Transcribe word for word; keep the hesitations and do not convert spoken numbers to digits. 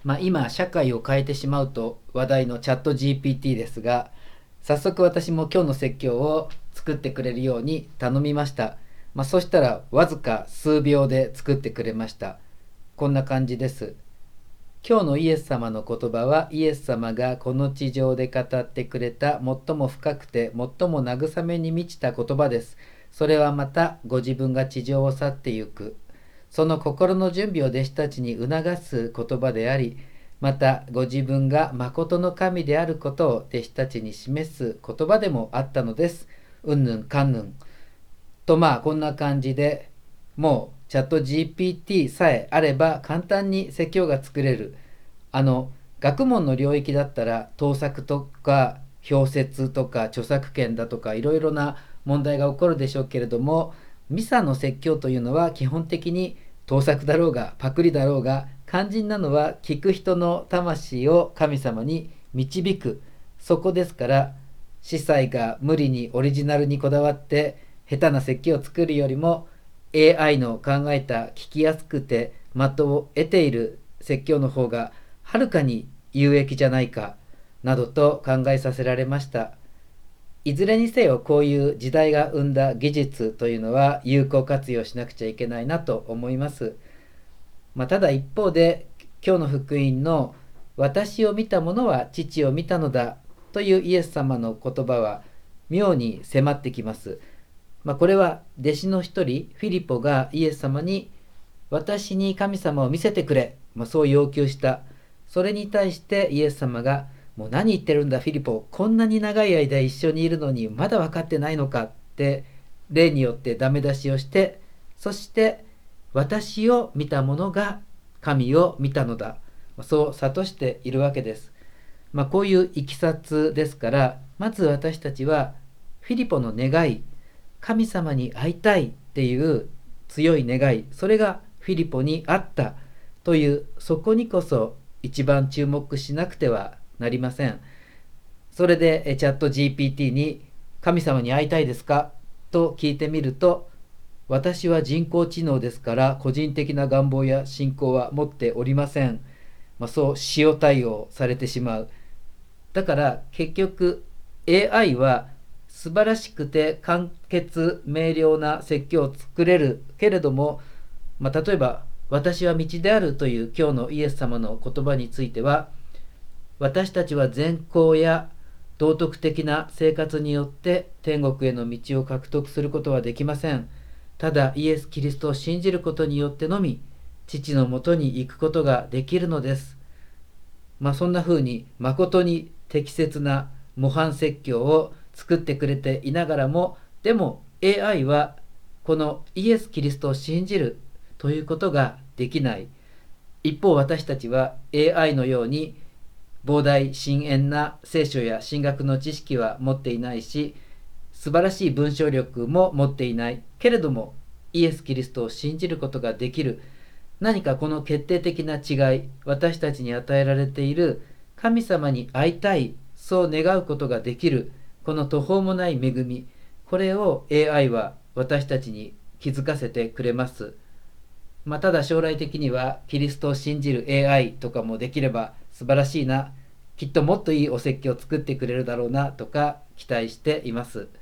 まあ、今社会を変えてしまうと話題のチャット ジーピーティー ですが、早速私も今日の説教を作ってくれるように頼みました。まあ、そしたらわずか数秒で作ってくれました。こんな感じです。今日のイエス様の言葉は、イエス様がこの地上で語ってくれた最も深くて最も慰めに満ちた言葉です。それはまたご自分が地上を去ってゆく、その心の準備を弟子たちに促す言葉であり、またご自分が誠の神であることを弟子たちに示す言葉でもあったのです。うんぬんかんぬんと、まあこんな感じで、もうチャット ジーピーティー さえあれば簡単に説教が作れる。あの学問の領域だったら盗作とか表説とか著作権だとかいろいろな問題が起こるでしょうけれども、ミサの説教というのは基本的に盗作だろうがパクリだろうが、肝心なのは聞く人の魂を神様に導く、そこですから、司祭が無理にオリジナルにこだわって下手な説教を作るよりも、 エーアイ の考えた聞きやすくて的を得ている説教の方がはるかに有益じゃないかなどと考えさせられました。いずれにせよ、こういう時代が生んだ技術というのは有効活用しなくちゃいけないなと思います。まあ、ただ一方で、今日の福音の私を見た者は父を見たのだというイエス様の言葉は妙に迫ってきます。まあ、これは弟子の一人フィリポがイエス様に私に神様を見せてくれ、まあ、そう要求した。それに対してイエス様が、もう何言ってるんだフィリポ、こんなに長い間一緒にいるのにまだ分かってないのかって例によってダメ出しをして、そして私を見た者が神を見たのだ、そう諭しているわけです。まあ、こういういきさつですから、まず私たちはフィリポの願い、神様に会いたいっていう強い願い、それがフィリポにあったという、そこにこそ一番注目しなくてはなりません。それでチャット ジーピーティー に神様に会いたいですかと聞いてみると、私は人工知能ですから個人的な願望や信仰は持っておりません、まあ、そう塩対応されてしまう。だから結局 エーアイ は素晴らしくて簡潔明瞭な説教を作れるけれども、まあ、例えば私は道であるという今日のイエス様の言葉については、私たちは善行や道徳的な生活によって天国への道を獲得することはできません。ただイエス・キリストを信じることによってのみ父のもとに行くことができるのです。まあそんな風に誠に適切な模範説教を作ってくれていながらも、でも エーアイ はこのイエス・キリストを信じるということができない。一方私たちは エーアイ のように膨大深遠な聖書や神学の知識は持っていないし、素晴らしい文章力も持っていないけれども、イエス・キリストを信じることができる。何かこの決定的な違い、私たちに与えられている神様に会いたい、そう願うことができる、この途方もない恵み、これを エーアイ は私たちに気づかせてくれます。まあ、ただ将来的にはキリストを信じる エーアイ とかもできれば素晴らしいな、きっともっといいお説教を作ってくれるだろうなとか期待しています。